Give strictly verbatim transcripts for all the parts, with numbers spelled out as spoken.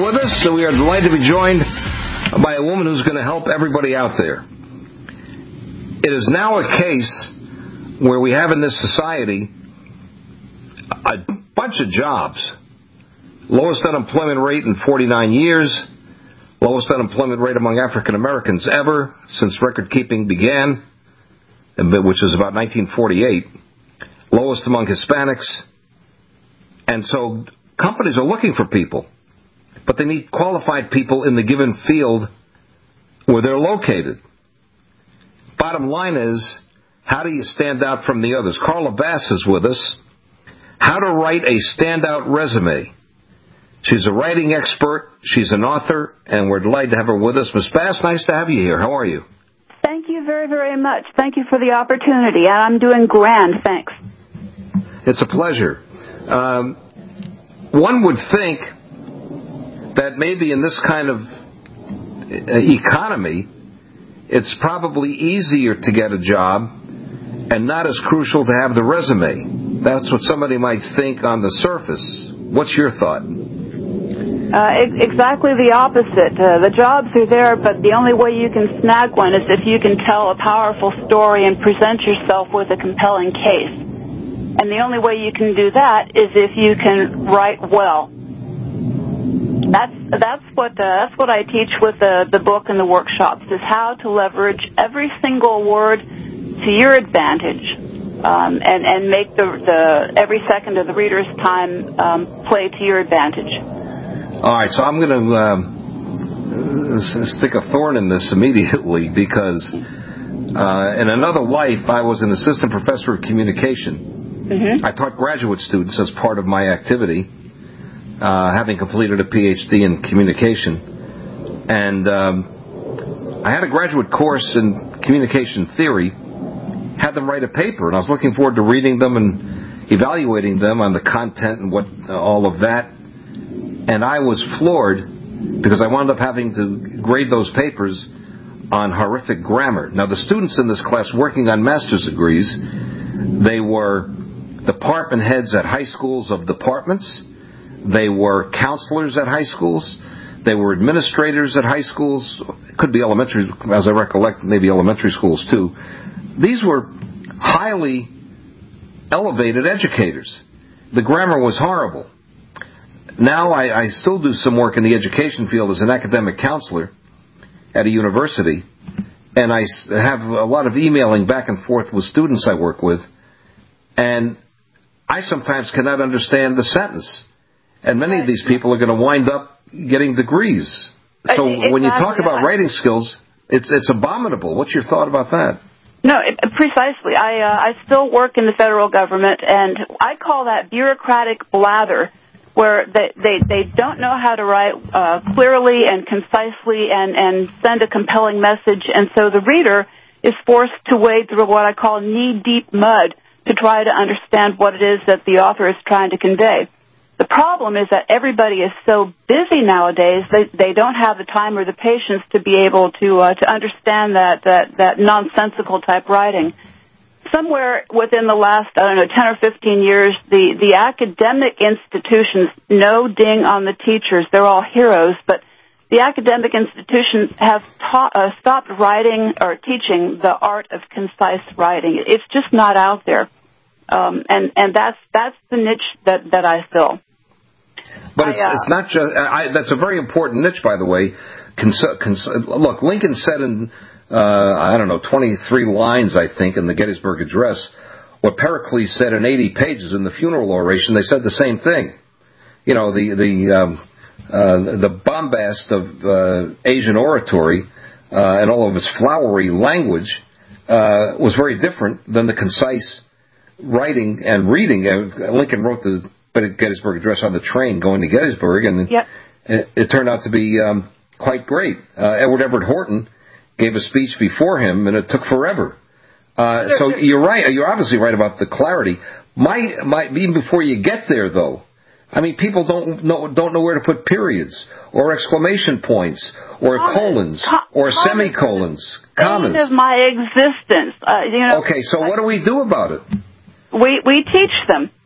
with us, so we are delighted to be joined by a woman who's going to help everybody out there. It is now a case where we have in this society a bunch of jobs. Lowest unemployment rate in forty-nine years, lowest unemployment rate among African Americans ever since record keeping began, which was about nineteen forty-eight, lowest among Hispanics. And so companies are looking for people, but they need qualified people in the given field where they're located. Bottom line is, how do you stand out from the others? Carla Bass is with us. How to write a standout resume. She's a writing expert. She's an author, and we're delighted to have her with us. Miz Bass, nice to have you here. How are you? Thank you very, very much. Thank you for the opportunity. I'm doing grand, thanks. It's a pleasure. Um, one would think that maybe in this kind of economy, it's probably easier to get a job and not as crucial to have the resume. That's what somebody might think on the surface. What's your thought? Uh, exactly the opposite. Uh, the jobs are there, but the only way you can snag one is if you can tell a powerful story and present yourself with a compelling case. And the only way you can do that is if you can write well. That's that's what uh, that's what I teach with the the book and the workshops, is how to leverage every single word to your advantage, um, and and make the the every second of the reader's time um, play to your advantage. All right, so I'm going to um, stick a thorn in this immediately because uh, in another life I was an assistant professor of communication. Mm-hmm. I taught graduate students as part of my activity, uh, having completed a P H D in communication. And um, I had a graduate course in communication theory, had them write a paper, and I was looking forward to reading them and evaluating them on the content and what uh, all of that. And I was floored because I wound up having to grade those papers on horrific grammar. Now, the students in this class working on master's degrees, they were department heads at high schools of departments. They were counselors at high schools. They were administrators at high schools. It could be elementary, as I recollect, maybe elementary schools too. These were highly elevated educators. The grammar was horrible. Now I, I still do some work in the education field as an academic counselor at a university, and I have a lot of emailing back and forth with students I work with, and I sometimes cannot understand the sentence. And many of these people are going to wind up getting degrees. So exactly. When you talk about writing skills, it's it's abominable. What's your thought about that? No, it, precisely. I uh, I still work in the federal government, and I call that bureaucratic blather, where they, they, they don't know how to write uh, clearly and concisely and, and send a compelling message. And so the reader is forced to wade through what I call knee-deep mud to try to understand what it is that the author is trying to convey. The problem is that everybody is so busy nowadays, they, they don't have the time or the patience to be able to uh, to understand that, that, that nonsensical type writing. Somewhere within the last, I don't know, ten or fifteen years, the, the academic institutions, no ding on the teachers, they're all heroes, but the academic institutions have taught, uh, stopped writing or teaching the art of concise writing. It's just not out there. Um, and, and that's, that's the niche that, that I fill. But it's, I, uh, it's not just, I, that's a very important niche, by the way. Cons- cons- look, Lincoln said in, uh, I don't know, twenty-three lines, I think, in the Gettysburg Address, what Pericles said in eighty pages in the funeral oration. They said the same thing. You know, the, the, um, uh, the bombast of uh, Asian oratory uh, and all of its flowery language uh, was very different than the concise writing and reading. Uh, Lincoln wrote the Gettysburg Address on the train going to Gettysburg, and yep. it, it turned out to be um, quite great. Uh, Edward Everett Horton gave a speech before him, and it took forever. Uh, so you're right. You're obviously right about the clarity. My, my, even before you get there, though, I mean, people don't know don't know where to put periods or exclamation points or Common. colons or Common. semicolons, commas. Of my existence, uh, you know. Okay, so what do we do about it? We we teach them. So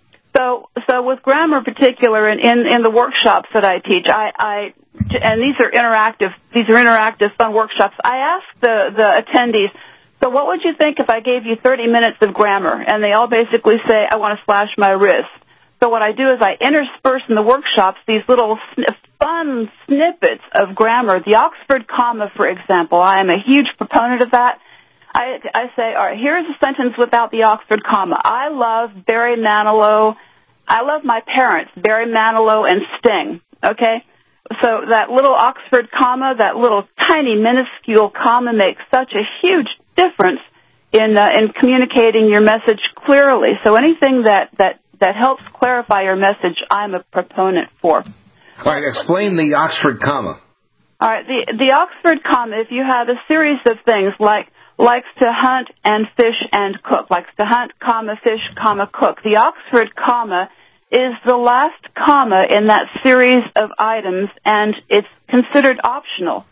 So, so with grammar in particular, in, in, in the workshops that I teach, I, I, and these are interactive, these are interactive fun workshops, I ask the, the attendees, so what would you think if I gave you thirty minutes of grammar? And they all basically say, I want to slash my wrist. So what I do is I intersperse in the workshops these little sn- fun snippets of grammar. The Oxford comma, for example, I am a huge proponent of that. I, I say, all right, here's a sentence without the Oxford comma. I love Barry Manilow. I love my parents, Barry Manilow and Sting. Okay? So that little Oxford comma, that little tiny minuscule comma makes such a huge difference in uh, in communicating your message clearly. So anything that, that, that helps clarify your message, I'm a proponent for. All right, explain the Oxford comma. All right, the the Oxford comma, if you have a series of things like likes to hunt and fish and cook, likes to hunt, comma, fish, comma, cook. The Oxford comma is the last comma in that series of items, and it's considered optional.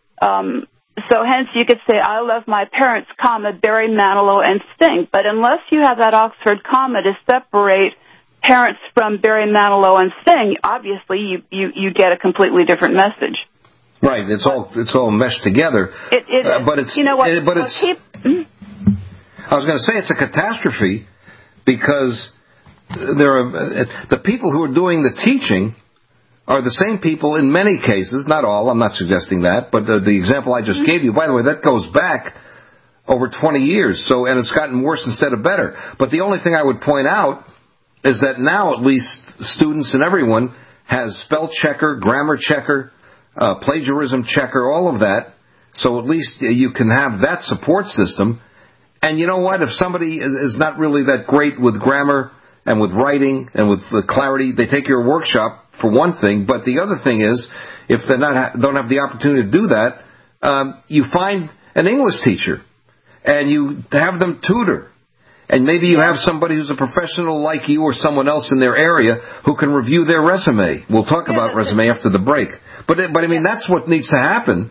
Um, so hence you could say, I love my parents, comma, Barry Manilow and Sting. But unless you have that Oxford comma to separate parents from Barry Manilow and Sting, obviously you, you, you get a completely different message. Right, it's all it's all meshed together. It, it uh, but it's you know what? It, but it's. Keep, mm-hmm. I was going to say it's a catastrophe because there are the people who are doing the teaching are the same people in many cases, not all. I'm not suggesting that, but the, the example I just mm-hmm. gave you. By the way, that goes back over twenty years. So and it's gotten worse instead of better. But the only thing I would point out is that now at least students and everyone has spell checker, grammar checker. Uh, plagiarism checker, all of that, so at least you can have that support system. And you know what? If somebody is not really that great with grammar and with writing and with the clarity, they take your workshop for one thing. But the other thing is, if they not don't have the opportunity to do that, um, you find an English teacher and you have them tutor. And maybe you have somebody who's a professional like you or someone else in their area who can review their resume. We'll talk yeah, about resume after the break. But, but I mean, that's what needs to happen.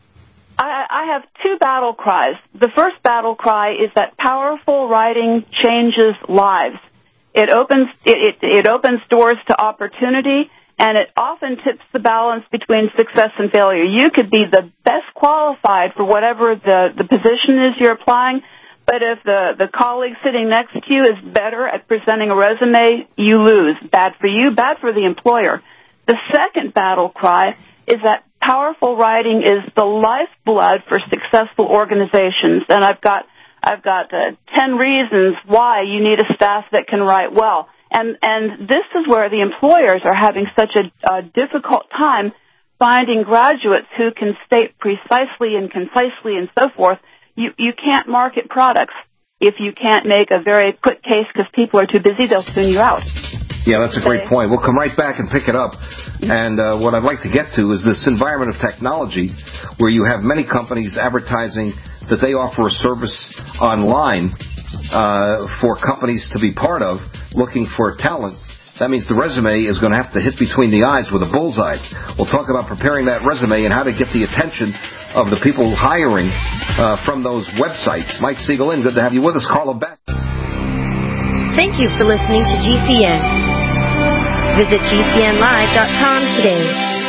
I, I have two battle cries. The first battle cry is that powerful writing changes lives. It opens, it, it, it opens doors to opportunity, and it often tips the balance between success and failure. You could be the best qualified for whatever the, the position is you're applying, but if the, the colleague sitting next to you is better at presenting a resume, you lose. Bad for you, bad for the employer. The second battle cry is that powerful writing is the lifeblood for successful organizations. And I've got I've got uh, ten reasons why you need a staff that can write well. And and this is where the employers are having such a, a difficult time finding graduates who can state precisely and concisely and so forth. You, you can't market products if you can't make a very quick case because people are too busy, they'll tune you out. Yeah, that's a great point. We'll come right back and pick it up. And uh, what I'd like to get to is this environment of technology where you have many companies advertising that they offer a service online uh, for companies to be part of looking for talent. That means the resume is going to have to hit between the eyes with a bullseye. We'll talk about preparing that resume and how to get the attention of the people hiring uh, from those websites. Mike Siegel in. Good to have you with us. Carla Beck. Thank you for listening to G C N. Visit G C N live dot com today.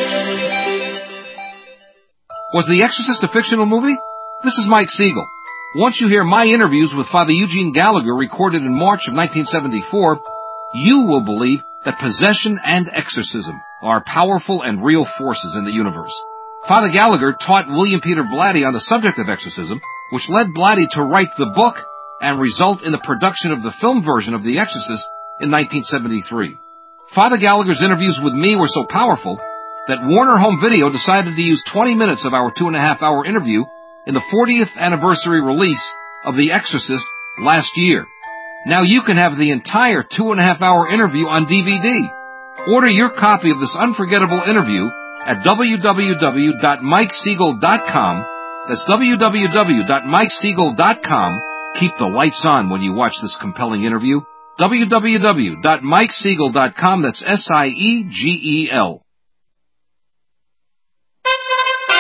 Was The Exorcist a fictional movie? This is Mike Siegel. Once you hear my interviews with Father Eugene Gallagher recorded in March of nineteen seventy-four, you will believe that possession and exorcism are powerful and real forces in the universe. Father Gallagher taught William Peter Blatty on the subject of exorcism, which led Blatty to write the book and result in the production of the film version of The Exorcist in nineteen seventy-three. Father Gallagher's interviews with me were so powerful that Warner Home Video decided to use twenty minutes of our two and a half hour interview in the fortieth anniversary release of The Exorcist last year. Now you can have the entire two and a half hour interview on D V D. Order your copy of this unforgettable interview at w w w dot mike siegel dot com. That's w w w dot mike siegel dot com. Keep the lights on when you watch this compelling interview. w w w dot mike siegel dot com. That's S I E G E L.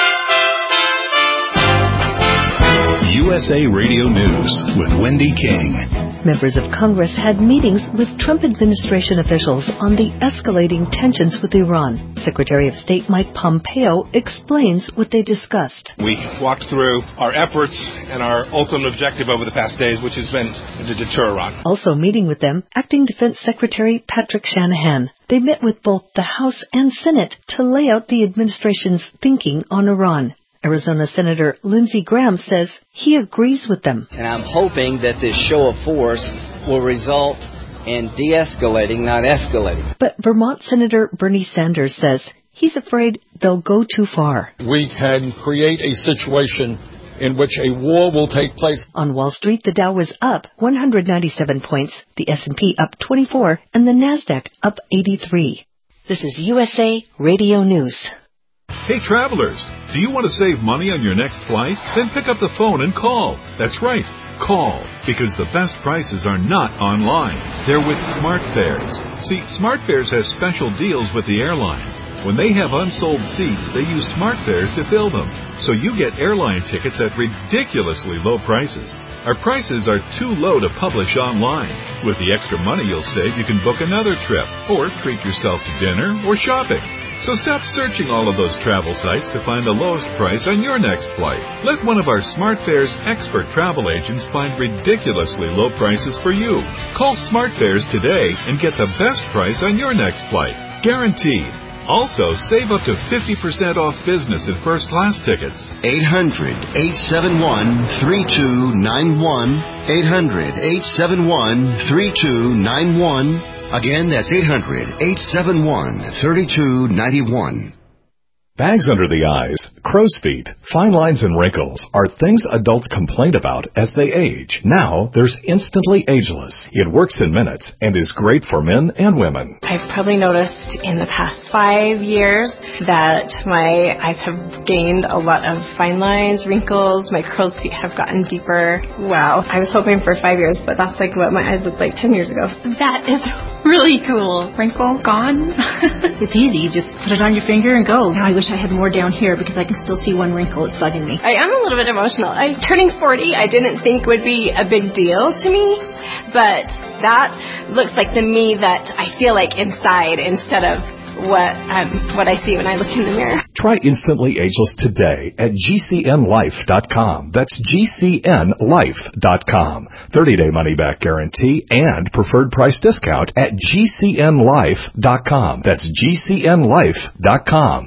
U S A Radio News with Wendy King. Members of Congress had meetings with Trump administration officials on the escalating tensions with Iran. Secretary of State Mike Pompeo explains what they discussed. We walked through our efforts and our ultimate objective over the past days, which has been to deter Iran. Also meeting with them, Acting Defense Secretary Patrick Shanahan. They met with both the House and Senate to lay out the administration's thinking on Iran. Arizona Senator Lindsey Graham says he agrees with them. And I'm hoping that this show of force will result in de-escalating, not escalating. But Vermont Senator Bernie Sanders says he's afraid they'll go too far. We can create a situation in which a war will take place. On Wall Street, the Dow was up one hundred ninety-seven points, the S and P up twenty-four, and the NASDAQ up eighty-three. This is U S A Radio News. Hey travelers, do you want to save money on your next flight? Then pick up the phone and call. That's right, call, because the best prices are not online. They're with SmartFares. See, SmartFares has special deals with the airlines. When they have unsold seats, they use SmartFares to fill them. So you get airline tickets at ridiculously low prices. Our prices are too low to publish online. With the extra money you'll save, you can book another trip, or treat yourself to dinner or shopping. So stop searching all of those travel sites to find the lowest price on your next flight. Let one of our SmartFares expert travel agents find ridiculously low prices for you. Call SmartFares today and get the best price on your next flight. Guaranteed. Also, save up to fifty percent off business and first class tickets. eight hundred, eight seven one, three two nine one. eight hundred, eight seven one, three two nine one. Again, that's eight hundred, eight seven one, three two nine one. Bags under the eyes, crow's feet, fine lines and wrinkles are things adults complain about as they age. Now, there's Instantly Ageless. It works in minutes and is great for men and women. I've probably noticed in the past five years that my eyes have gained a lot of fine lines, wrinkles, my crow's feet have gotten deeper. Wow. I was hoping for five years, but that's like what my eyes looked like ten years ago. That is really cool. Wrinkle gone. It's easy. You just put it on your finger and go. Now I wish I had more down here because I can still see one wrinkle. It's bugging me. I am a little bit emotional. I'm turning forty. I didn't think would be a big deal to me, but that looks like the me that I feel like inside instead of what um, what I see when I look in the mirror. Try Instantly Ageless today at G C N life dot com. That's G C N life dot com. thirty-day money-back guarantee and preferred price discount at G C N life dot com. That's G C N life dot com.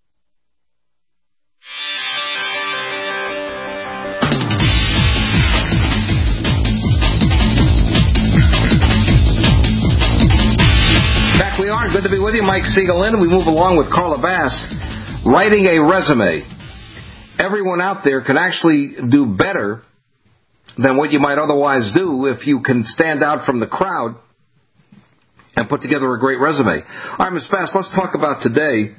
We are. Good to be with you, Mike Siegel in, and we move along with Carla Bass. Writing a resume. Everyone out there can actually do better than what you might otherwise do if you can stand out from the crowd and put together a great resume. All right, Miz Bass, let's talk about today.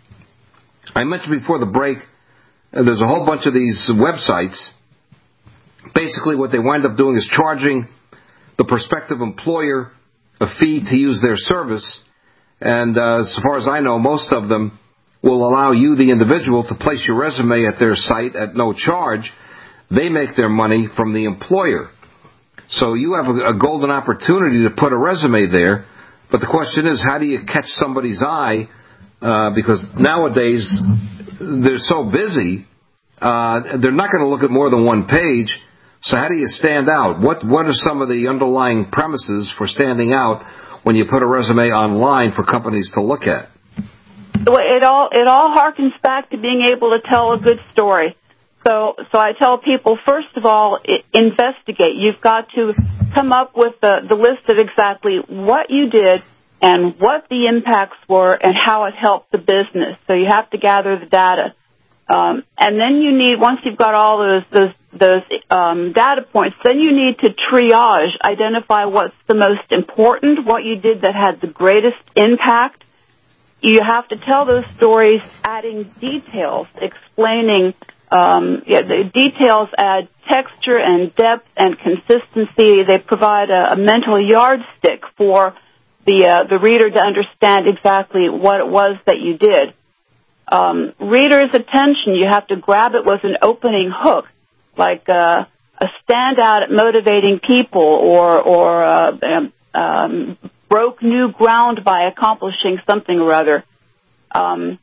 I mentioned before the break, uh, there's a whole bunch of these websites. Basically, what they wind up doing is charging the prospective employer a fee to use their service. And uh, as far as I know, most of them will allow you, the individual, to place your resume at their site at no charge. They make their money from the employer. So you have a, a golden opportunity to put a resume there. But the question is, how do you catch somebody's eye? Uh, because nowadays, they're so busy, uh, they're not going to look at more than one page. So how do you stand out? What What are some of the underlying premises for standing out when you put a resume online for companies to look at? It all it all harkens back to being able to tell a good story. So so I tell people, first of all, investigate. You've got to come up with the, the list of exactly what you did and what the impacts were and how it helped the business. So you have to gather the data. Um, and then you need, once you've got all those those, those um, data points, then you need to triage, identify what's the most important, what you did that had the greatest impact. You have to tell those stories, adding details, explaining. Um, yeah, the details add texture and depth and consistency. They provide a, a mental yardstick for the uh, the reader to understand exactly what it was that you did. Um, reader's attention, you have to grab it with an opening hook, like uh, a uh, stand out at motivating people or or uh, um, um, broke new ground by accomplishing something or other. Um,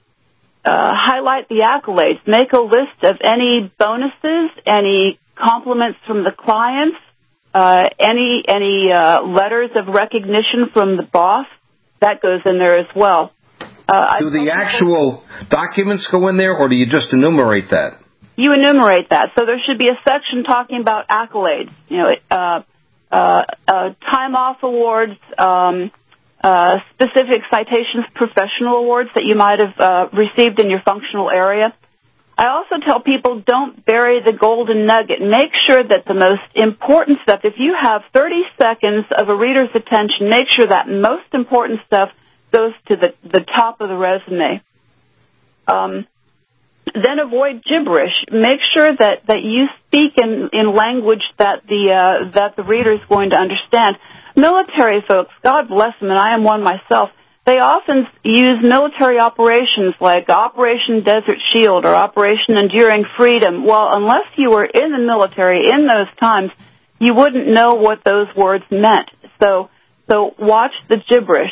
uh, highlight the accolades. Make a list of any bonuses, any compliments from the clients, uh, any any uh, letters of recognition from the boss. That goes in there as well. Uh, do the actual documents go in there, or do you just enumerate that? You enumerate that. So there should be a section talking about accolades. You know, uh, uh, uh, time off awards, um, uh, specific citations, professional awards that you might have uh, received in your functional area. I also tell people don't bury the golden nugget. Make sure that the most important stuff, if you have thirty seconds of a reader's attention, make sure that most important stuff goes to the, the top of the resume. Um, then avoid gibberish. Make sure that, that you speak in, in language that the uh, that the reader is going to understand. Military folks, God bless them, and I am one myself, they often use military operations like Operation Desert Shield or Operation Enduring Freedom. Well, unless you were in the military in those times, you wouldn't know what those words meant. So, so watch the gibberish.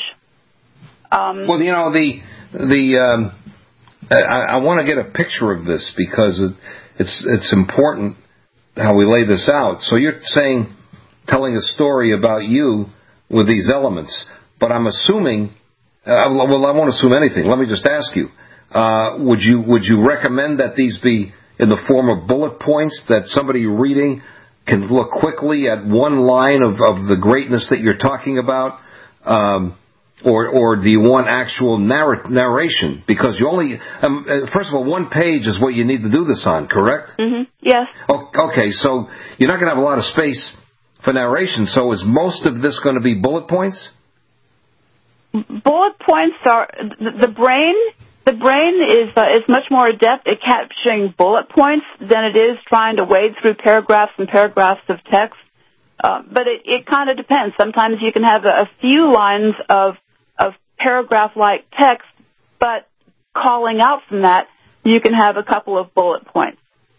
Um, well, you know, the the um, I, I want to get a picture of this because it, it's it's important how we lay this out. So you're saying, telling a story about you with these elements, but I'm assuming. Uh, well, I won't assume anything. Let me just ask you: uh, Would you would you recommend that these be in the form of bullet points that somebody reading can look quickly at one line of, of the greatness that you're talking about, um, or or do you want actual narr- narration? Because you only um, uh, first of all, one page is what you need to do this on, correct? Mm-hmm. Yes. Oh, okay, so you're not going to have a lot of space for narration. So is most of this going to be bullet points? Bullet points are the brain. The brain is uh, is much more adept at capturing bullet points than it is trying to wade through paragraphs and paragraphs of text. Uh, but it, it kind of depends. Sometimes you can have a, a few lines of of paragraph-like text, but calling out from that, you can have a couple of bullet points.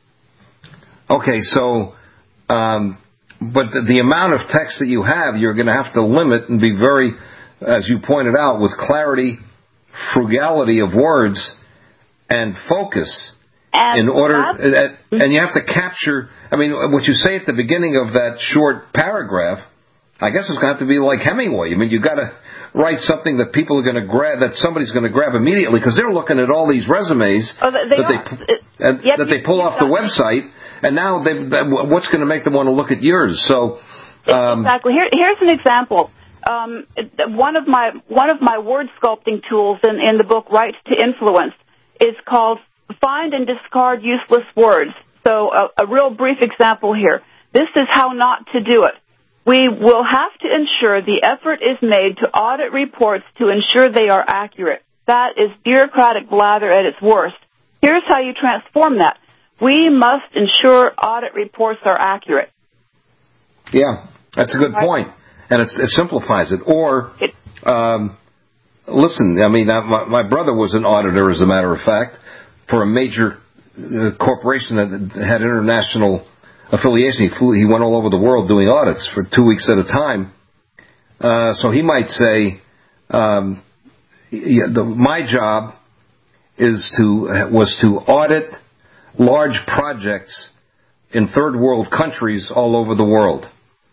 Okay, so, um, but the, the amount of text that you have, you're going to have to limit and be very, as you pointed out, with clarity, frugality of words, and focus. And in order, uh, and you have to capture, I mean, what you say at the beginning of that short paragraph, I guess it's going to have to be like Hemingway. I mean, you've got to write something that people are going to grab, that somebody's going to grab immediately, because they're looking at all these resumes oh, they that, they, uh, yep, that they pull off the website, and now they've, what's going to make them want to look at yours? So, um, exactly. Here, here's an example. Um, one of my one of my word sculpting tools in, in the book Rights to Influence is called Find and Discard Useless Words. So a, a real brief example here. This is how not to do it. We will have to ensure the effort is made to audit reports to ensure they are accurate. That is bureaucratic blather at its worst. Here's how you transform that. We must ensure audit reports are accurate. Yeah, that's a good right. point. And it's, it simplifies it. Or, um, listen, I mean, my, my brother was an auditor, as a matter of fact, for a major uh, corporation that had international affiliation. He flew, he went all over the world doing audits for two weeks at a time. Uh, so he might say, um, yeah, the, my job is to was to audit large projects in third world countries all over the world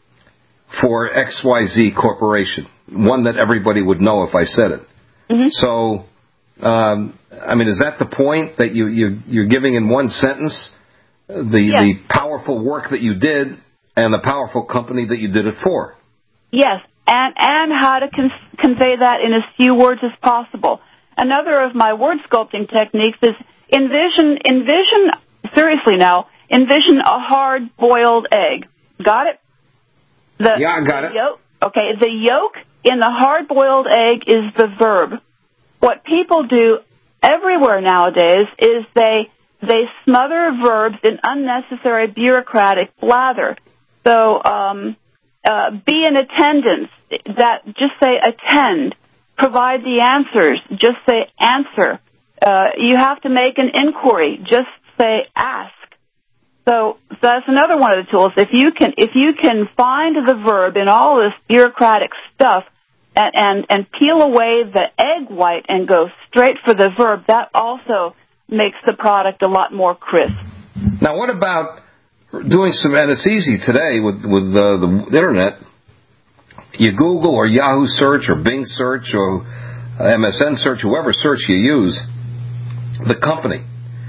for X Y Z Corporation, one that everybody would know if I said it. Mm-hmm. So, um, I mean, is that the point that you, you you're giving in one sentence? The yes. the powerful work that you did and the powerful company that you did it for. Yes, and and how to con- convey that in as few words as possible. Another of my word sculpting techniques is envision envision seriously now envision a hard boiled egg. Got it? The, yeah, I got it. Yolk, okay, the yolk in the hard boiled egg is the verb. What people do everywhere nowadays is they They smother verbs in unnecessary bureaucratic blather. So, um, uh, be in attendance. That just say attend. Provide the answers. Just say answer. Uh, you have to make an inquiry. Just say ask. So, so that's another one of the tools. If you can, if you can find the verb in all this bureaucratic stuff, and and, and peel away the egg white and go straight for the verb, that also makes the product a lot more crisp. Now, what about doing some? And it's easy today with with uh, the internet. You Google or Yahoo search or Bing search or M S N search, whoever search you use, the company.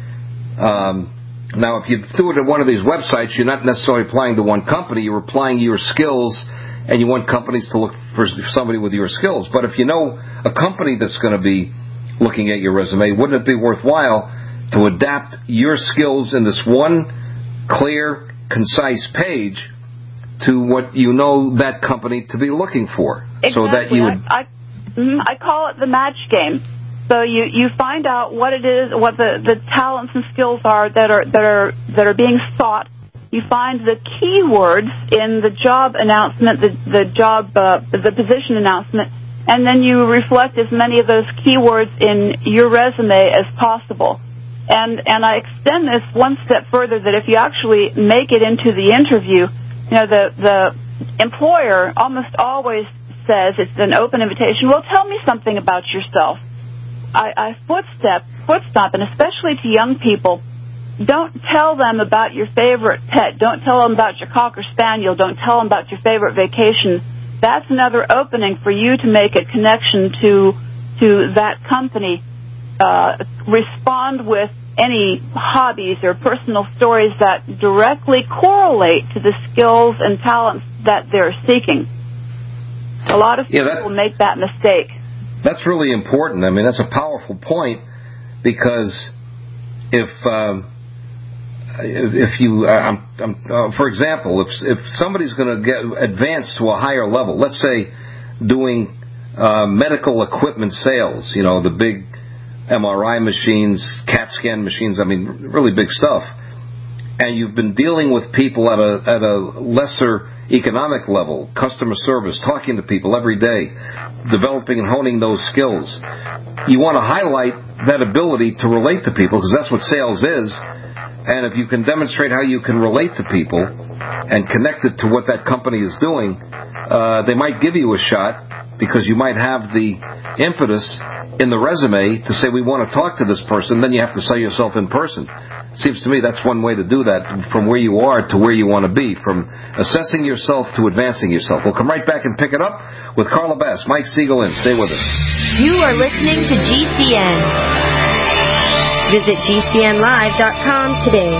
Um, now, if you do it at one of these websites, you're not necessarily applying to one company. You're applying your skills, and you want companies to look for somebody with your skills. But if you know a company that's going to be looking at your resume, wouldn't it be worthwhile to adapt your skills in this one clear, concise page to what you know that company to be looking for? Exactly. So that you would... I, I, I call it the match game. So you, you find out what it is, what the, the talents and skills are that are that are that are being sought. You find the keywords in the job announcement, the the job uh, the position announcement, and then you reflect as many of those keywords in your resume as possible. And and I extend this one step further, that if you actually make it into the interview, you know, the the employer almost always says, it's an open invitation, well, tell me something about yourself. I, I footstep, footstomp, and especially to young people, don't tell them about your favorite pet. Don't tell them about your Cocker Spaniel. Don't tell them about your favorite vacation. That's another opening for you to make a connection to to that company. Uh, respond with any hobbies or personal stories that directly correlate to the skills and talents that they're seeking. A lot of people yeah, that, make that mistake. That's really important. I mean, that's a powerful point, because if um, if you, uh, I'm, I'm, uh, for example, if if somebody's going to get advanced to a higher level, let's say doing uh, medical equipment sales, you know, the big M R I machines, CAT scan machines, I mean, really big stuff. And you've been dealing with people at a at a lesser economic level, customer service, talking to people every day, developing and honing those skills. You want to highlight that ability to relate to people, because that's what sales is. And if you can demonstrate how you can relate to people and connect it to what that company is doing, uh, they might give you a shot, because you might have the impetus in the resume to say, we want to talk to this person. Then you have to sell yourself in person. It seems to me that's one way to do that, from where you are to where you want to be, from assessing yourself to advancing yourself. We'll come right back and pick it up with Carla Bass. Mike Siegel in. Stay with us. You are listening to G C N. Visit G C N live dot com today.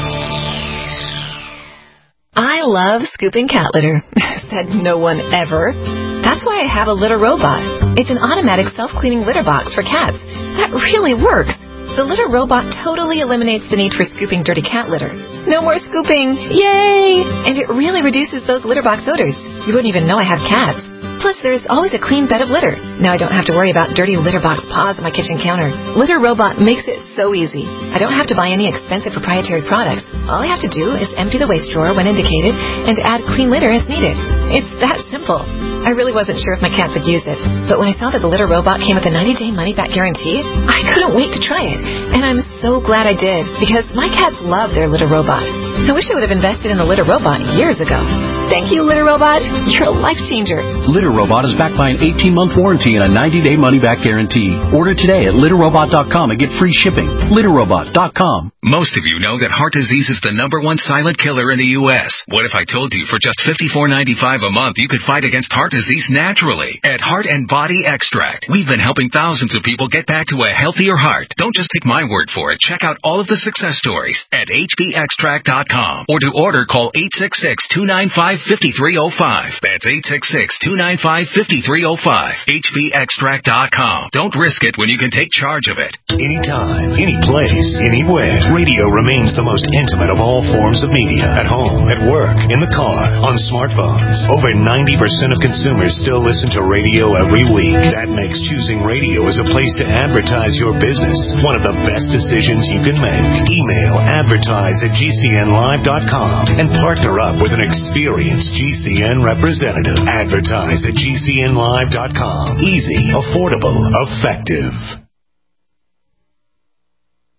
I love scooping cat litter. Said no one ever. That's why I have a litter robot. It's an automatic self-cleaning litter box for cats. That really works. The litter robot totally eliminates the need for scooping dirty cat litter. No more scooping. Yay! And it really reduces those litter box odors. You wouldn't even know I have cats. Plus, there's always a clean bed of litter. Now I don't have to worry about dirty litter box paws on my kitchen counter. Litter Robot makes it so easy. I don't have to buy any expensive proprietary products. All I have to do is empty the waste drawer when indicated and add clean litter as needed. It's that simple. I really wasn't sure if my cats would use it, but when I saw that the Litter Robot came with a ninety-day money-back guarantee, I couldn't wait to try it. And I'm so glad I did, because my cats love their Litter Robot. I wish I would have invested in the Litter Robot years ago. Thank you, Litter Robot. You're a life changer. Litter Robot is backed by an eighteen-month warranty and a ninety-day money-back guarantee. Order today at litter robot dot com and get free shipping. litter robot dot com. Most of you know that heart disease is the number one silent killer in the U S What if I told you for just fifty-four ninety-five a month you could fight against heart disease naturally? At Heart and Body Extract, we've been helping thousands of people get back to a healthier heart. Don't just take my word for it. Check out all of the success stories at h b extract dot com, or to order, call eight six six, two nine five, five three zero five. That's eight six six, two nine five, five three zero five. h b extract dot com. Don't risk it when you can take charge of it. Anytime, any place, anywhere. Radio remains the most intimate of all forms of media. At home, at work, in the car, on smartphones. Over ninety percent of consumers still listen to radio every week. That makes choosing radio as a place to advertise your business one of the best decisions you can make. Email advertise at g c n live dot com and partner up with an experienced G C N representative. Advertise at g c n live dot com. Easy, affordable, effective.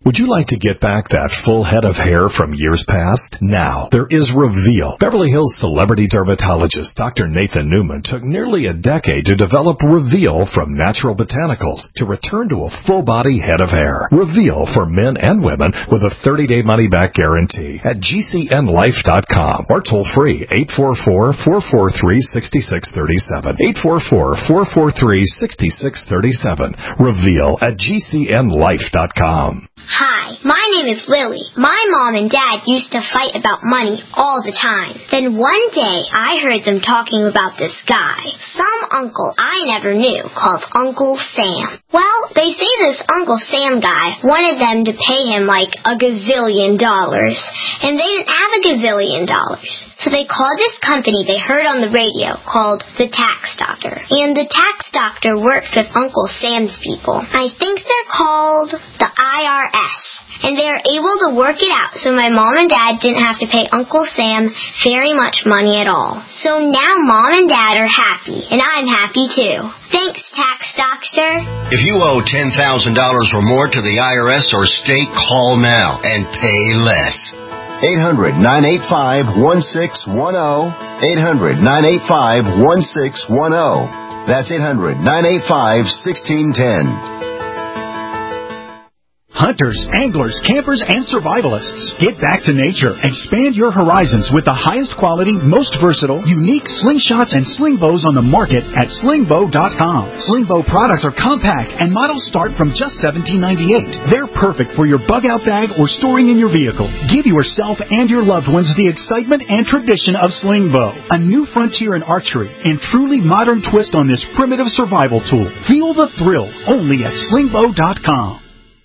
Would you like to get back that full head of hair from years past? Now, there is Reveal. Beverly Hills celebrity dermatologist Doctor Nathan Newman took nearly a decade to develop Reveal from natural botanicals to return to a full-body head of hair. Reveal for men and women with a thirty-day money-back guarantee at G C N life dot com or toll free eight four four, four four three, six six three seven. eight four four, four four three, six six three seven. Reveal at G C N life dot com. Hi, my name is Lily. My mom and dad used to fight about money all the time. Then one day, I heard them talking about this guy, some uncle I never knew, called Uncle Sam. Well, they say this Uncle Sam guy wanted them to pay him like a gazillion dollars, and they didn't have a gazillion dollars. So they called this company they heard on the radio called the Tax Doctor. And the Tax Doctor worked with Uncle Sam's people. I think they're called the I R S. And they are able to work it out so my mom and dad didn't have to pay Uncle Sam very much money at all. So now mom and dad are happy, and I'm happy too. Thanks, Tax Doctor. If you owe ten thousand dollars or more to the I R S or state, call now and pay less. eight hundred, nine eight five, one six one zero. eight hundred, nine eight five, one six one zero. That's eight hundred, nine eight five, one six one zero. Hunters, anglers, campers, and survivalists. Get back to nature. Expand your horizons with the highest quality, most versatile, unique slingshots and sling bows on the market at sling bow dot com. Sling bow products are compact and models start from just seventeen ninety-eight. They're perfect for your bug-out bag or storing in your vehicle. Give yourself and your loved ones the excitement and tradition of sling bow. A new frontier in archery and truly modern twist on this primitive survival tool. Feel the thrill only at sling bow dot com.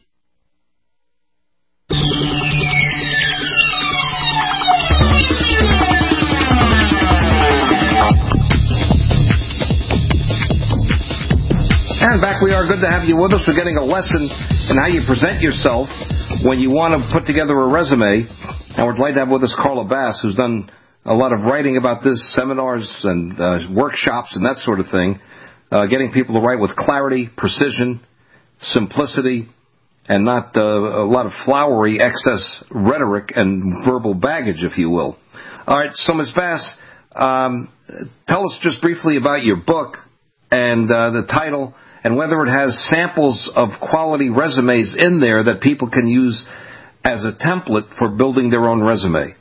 And back we are. Good to have you with us. We're getting a lesson in how you present yourself when you want to put together a resume. And we're delighted to have with us Carla Bass, who's done a lot of writing about this, seminars and uh, workshops and that sort of thing, uh, getting people to write with clarity, precision, simplicity, and not uh, a lot of flowery excess rhetoric and verbal baggage, if you will. All right, so Miz Bass, um, tell us just briefly about your book and uh, the title, and whether it has samples of quality resumes in there that people can use as a template for building their own resume.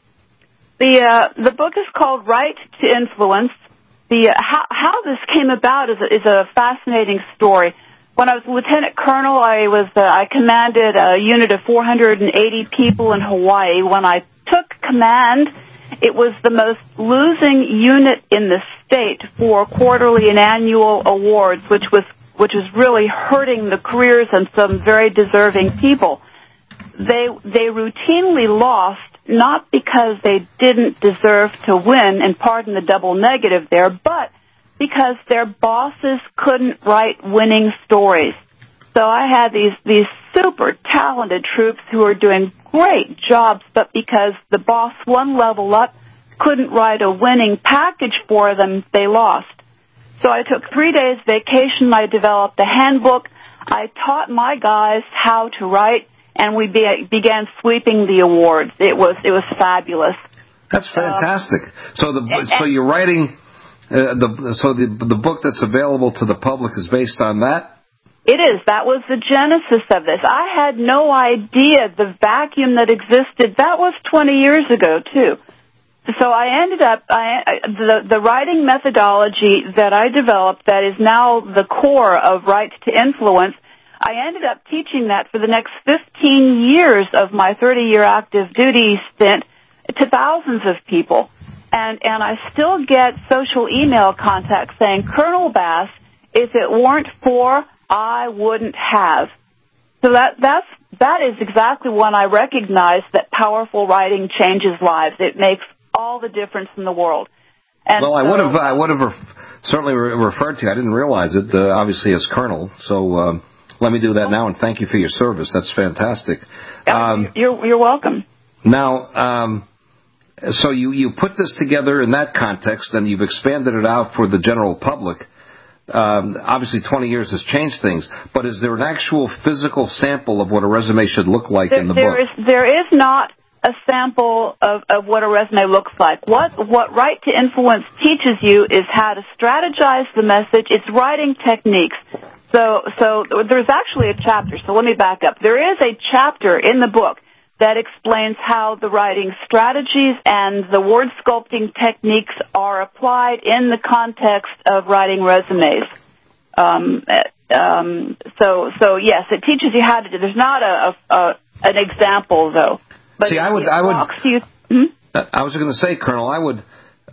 The uh, the book is called Right to Influence. The uh, how how this came about is a, is a fascinating story. When I was lieutenant colonel, I was uh, I commanded a unit of four hundred eighty people in Hawaii. When I took command, it was the most losing unit in the state for quarterly and annual awards, which was which was really hurting the careers of some very deserving people. They they routinely lost, not because they didn't deserve to win, and pardon the double negative there, but because their bosses couldn't write winning stories. So I had these these super talented troops who were doing great jobs, but because the boss one level up couldn't write a winning package for them, they lost. So I took three days vacation. I developed a handbook. I taught my guys how to write, and we be, began sweeping the awards. It was it was fabulous. That's fantastic. Um, so the so you're writing uh, the so the the book that's available to the public is based on that? It is. That was the genesis of this. I had no idea the vacuum that existed. That was twenty years ago, too. So I ended up, I, the, the writing methodology that I developed that is now the core of Right to Influence, I ended up teaching that for the next fifteen years of my thirty-year active duty stint to thousands of people. And, and I still get social email contacts saying, Colonel Bass, if it weren't for, I wouldn't have. So that, that's, that is exactly when I recognize that powerful writing changes lives. It makes all the difference in the world. And well, I so, would have, I would have ref- certainly re- referred to you. I didn't realize it, uh, obviously, as Colonel. So um, let me do that now, and thank you for your service. That's fantastic. Um, you're, you're welcome. Now, um, so you, you put this together in that context, and you've expanded it out for the general public. Um, obviously, twenty years has changed things, but is there an actual physical sample of what a resume should look like there, in the there book? Is, there is not a sample of, of what a resume looks like. What what Right to Influence teaches you is how to strategize the message. It's writing techniques. So so there's actually a chapter. So let me back up. There is a chapter in the book that explains how the writing strategies and the word sculpting techniques are applied in the context of writing resumes. Um, um, so, so yes, it teaches you how to do. There's not a, a, a an example though. But See, it, I would, it I would. walks you, hmm? I was going to say, Colonel, I would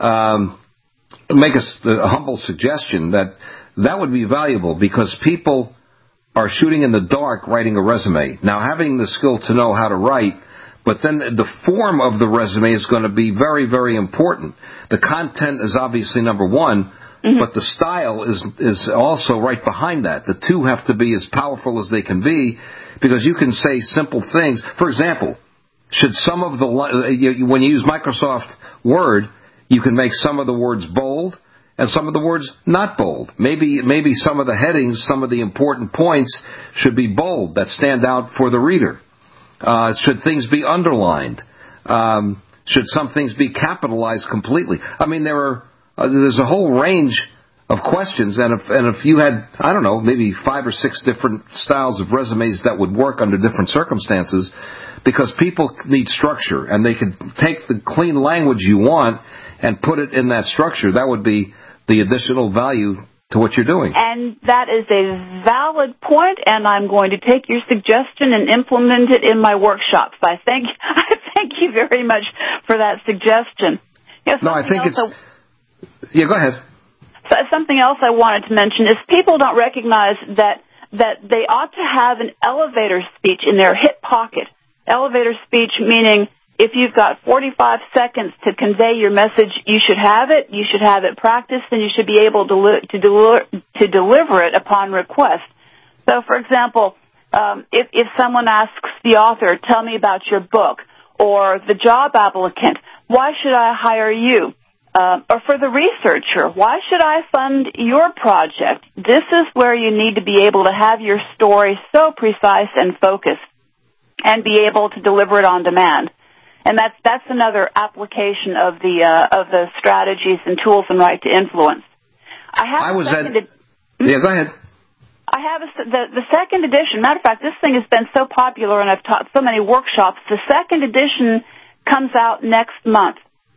um, make a, a humble suggestion that that would be valuable because people are shooting in the dark writing a resume. Now, having the skill to know how to write, but then the form of the resume is going to be very, very important. The content is obviously number one, mm-hmm. but the style is is also right behind that. The two have to be as powerful as they can be because you can say simple things. For example, should some of the, when you use Microsoft Word, you can make some of the words bold and some of the words not bold. Maybe maybe some of the headings, some of the important points should be bold, that stand out for the reader. Uh, should things be underlined? Um, should some things be capitalized completely? I mean, there are uh, there's a whole range of questions, and if and if you had, I don't know, maybe five or six different styles of resumes that would work under different circumstances, because people need structure, and they could take the clean language you want and put it in that structure. That would be the additional value to what you're doing. And that is a valid point, and I'm going to take your suggestion and implement it in my workshops. I thank, I thank you very much for that suggestion. You know, no, I think it's... I, yeah, go ahead. So something else I wanted to mention is people don't recognize that, that they ought to have an elevator speech in their hip pocket. Elevator speech meaning if you've got forty-five seconds to convey your message, you should have it, you should have it practiced, and you should be able to, li- to, deli- to deliver it upon request. So, for example, um, if, if someone asks the author, tell me about your book, or the job applicant, why should I hire you? Uh, or for the researcher, why should I fund your project? This is where you need to be able to have your story so precise and focused and be able to deliver it on demand. And that's that's another application of the uh, of the strategies and tools in Right to Influence. I have I was a second at, ed- yeah, go ahead. I have a, the the second edition. Matter of fact, this thing has been so popular, and I've taught so many workshops. The second edition comes out next month,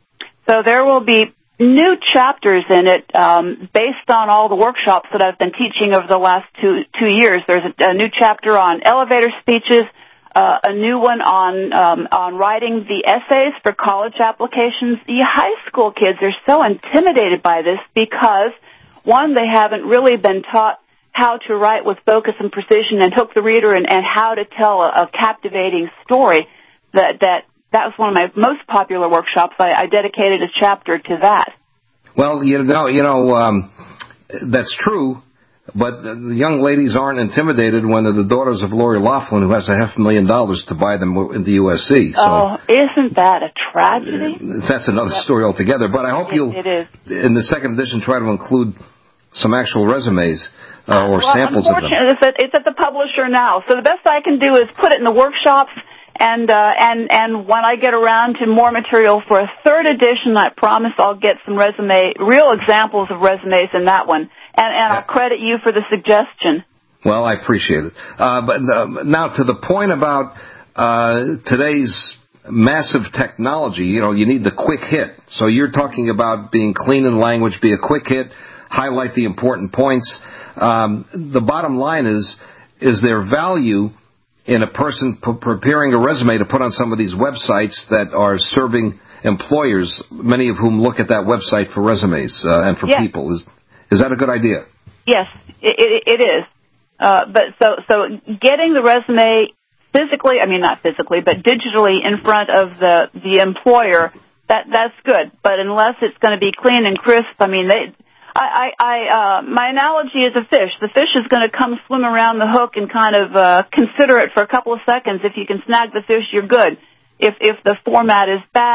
so there will be new chapters in it um, based on all the workshops that I've been teaching over the last two two years. There's a, a new chapter on elevator speeches. Uh, a new one on um, on writing the essays for college applications. The high school kids are so intimidated by this because, one, they haven't really been taught how to write with focus and precision and hook the reader and, and how to tell a, a captivating story. That that that was one of my most popular workshops. I, I dedicated a chapter to that. Well, you know, you know, um, that's true. But the young ladies aren't intimidated when they're the daughters of Lori Loughlin, who has a half a million dollars to buy them in the U S C. So, oh, isn't that a tragedy? That's another yep. story altogether. But I hope it, you'll, it is. in the second edition, try to include some actual resumes uh, or well, samples of them. It's at, it's at the publisher now. So the best I can do is put it in the workshops. And uh, and and when I get around to more material for a third edition, I promise I'll get some resume, real examples of resumes in that one. And, and I'll credit you for the suggestion. Well, I appreciate it. Uh, but uh, now to the point about uh, today's massive technology, you know, you need the quick hit. So you're talking about being clean in language, be a quick hit, highlight the important points. Um, the bottom line is, is there value in a person p- preparing a resume to put on some of these websites that are serving employers, many of whom look at that website for resumes uh, and for yes. people? Is is that a good idea? Yes, it, it, it is. Uh, but so so getting the resume physically, I mean not physically, but digitally in front of the the employer, that that's good. But unless it's going to be clean and crisp, I mean they. I, I, I uh, my analogy is a fish. The fish is going to come swim around the hook and kind of uh, consider it for a couple of seconds. If you can snag the fish, you're good. If if the format is bad,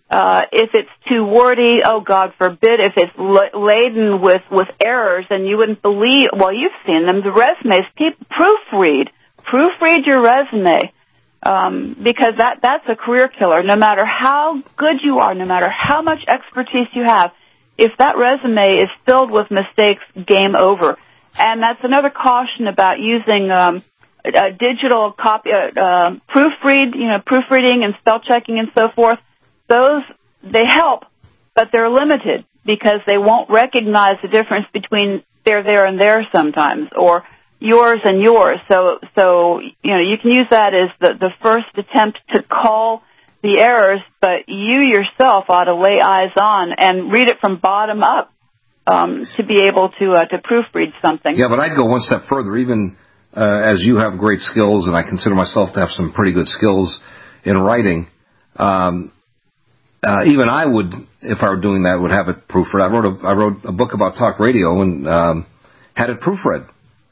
Uh, if it's too wordy, oh, God forbid, if it's l- laden with, with errors, and you wouldn't believe, well, you've seen them, the resumes, people proofread. Proofread your resume, um, because that, that's a career killer. No matter how good you are, no matter how much expertise you have, if that resume is filled with mistakes, game over. And that's another caution about using um, a digital copy, uh, uh, proofread, you know, proofreading and spell checking and so forth. Those, they help, but they're limited because they won't recognize the difference between there, there, and there sometimes, or yours and yours. So, so you know, you can use that as the, the first attempt to call the errors, but you yourself ought to lay eyes on and read it from bottom up um, to be able to uh, to proofread something. Yeah, but I'd go one step further. Even uh, as you have great skills, and I consider myself to have some pretty good skills in writing, um, uh, even I would, if I were doing that, would have it proofread. I wrote a, I wrote a book about talk radio and um, had it proofread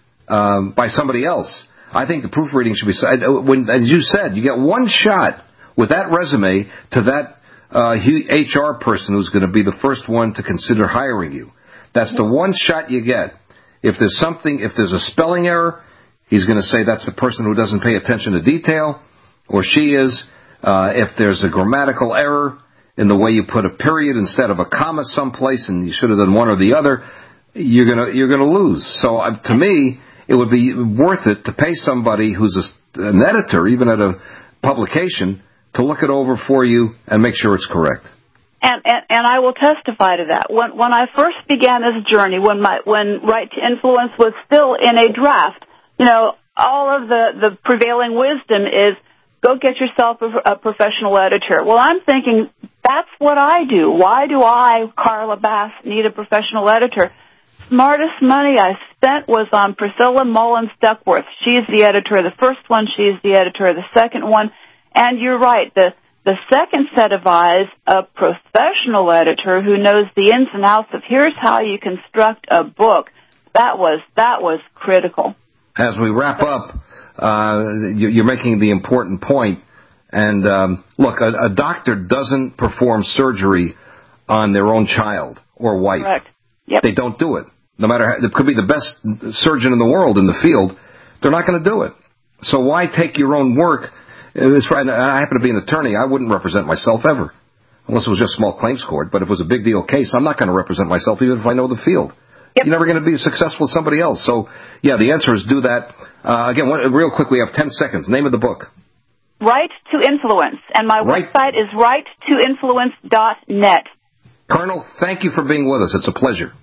um, by somebody else. I think the proofreading should be, when, as you said, you get one shot with that resume to that uh, H R person who's going to be the first one to consider hiring you. That's the one shot you get. If there's something, if there's a spelling error, he's going to say that's the person who doesn't pay attention to detail, or she is. Uh, if there's a grammatical error in the way you put a period instead of a comma someplace, and you should have done one or the other, you're gonna you're gonna lose. So uh, to me, it would be worth it to pay somebody who's a, an editor, even at a publication, to look it over for you and make sure it's correct. And, and and I will testify to that. When when I first began this journey, when my when Right to Influence was still in a draft, you know, all of the, the prevailing wisdom is go get yourself a, a professional editor. Well, I'm thinking that's what I do. Why do I, Carla Bass, need a professional editor? Smartest money I spent was on Priscilla Mullins Duckworth. She's the editor of the first one. She's the editor of the second one. And you're right, the the second set of eyes, a professional editor who knows the ins and outs of here's how you construct a book, that was that was critical. As we wrap up, uh, you're making the important point. And um, look, a, a doctor doesn't perform surgery on their own child or wife. Correct. Yep. They don't do it. No matter how, it could be the best surgeon in the world in the field, they're not going to do it. So why take your own work? It's right. I happen to be an attorney. I wouldn't represent myself ever, unless it was just small claims court. But if it was a big deal case, I'm not going to represent myself, even if I know the field. Yep. You're never going to be successful with somebody else. So, yeah, the answer is do that. Uh, again, one, real quick, we have ten seconds. Name of the book. Right to Influence. And my right. website is right to influence dot net. Colonel, thank you for being with us. It's a pleasure.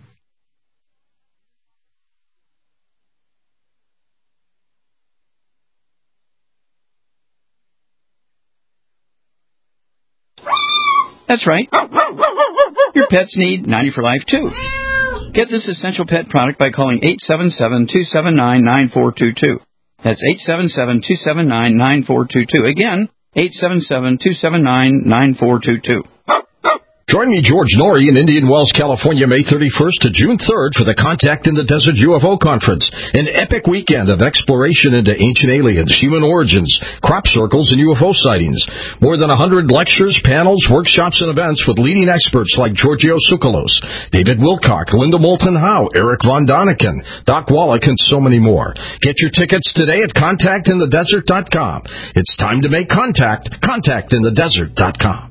That's right. Your pets need ninety for life, too. Get this essential pet product by calling eight seven seven, two seven nine, nine four two two. That's eight seven seven, two seven nine, nine four two two. Again, eight seven seven, two seven nine, nine four two two. Join me, George Norrie, in Indian Wells, California, May thirty-first to June third for the Contact in the Desert U F O Conference, an epic weekend of exploration into ancient aliens, human origins, crop circles, and U F O sightings. More than one hundred lectures, panels, workshops, and events with leading experts like Giorgio Tsoukalos, David Wilcock, Linda Moulton Howe, Eric Von Daniken, Doc Wallach, and so many more. Get your tickets today at contact in the desert dot com. It's time to make contact. contact in the desert dot com.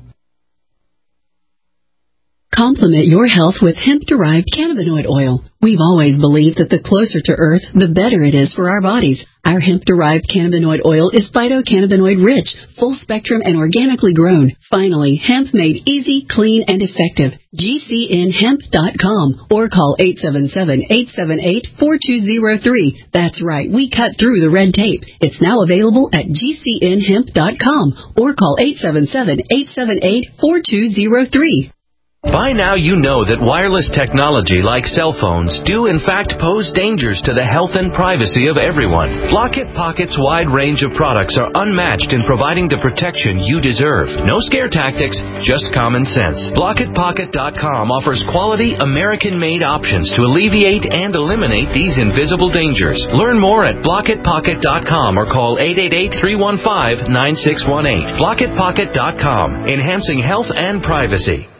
Complement your health with hemp-derived cannabinoid oil. We've always believed that the closer to Earth, the better it is for our bodies. Our hemp-derived cannabinoid oil is phytocannabinoid-rich, full-spectrum, and organically grown. Finally, hemp made easy, clean, and effective. G C N hemp dot com or call eight seven seven, eight seven eight, four two zero three. That's right, we cut through the red tape. It's now available at G C N hemp dot com or call eight seven seven, eight seven eight, four two zero three. By now you know that wireless technology like cell phones do in fact pose dangers to the health and privacy of everyone. Blockit Pocket's wide range of products are unmatched in providing the protection you deserve. No scare tactics, just common sense. Blockit Pocket dot com offers quality American-made options to alleviate and eliminate these invisible dangers. Learn more at Blockit Pocket dot com or call eight eight eight, three one five, nine six one eight. Blockit Pocket dot com, enhancing health and privacy.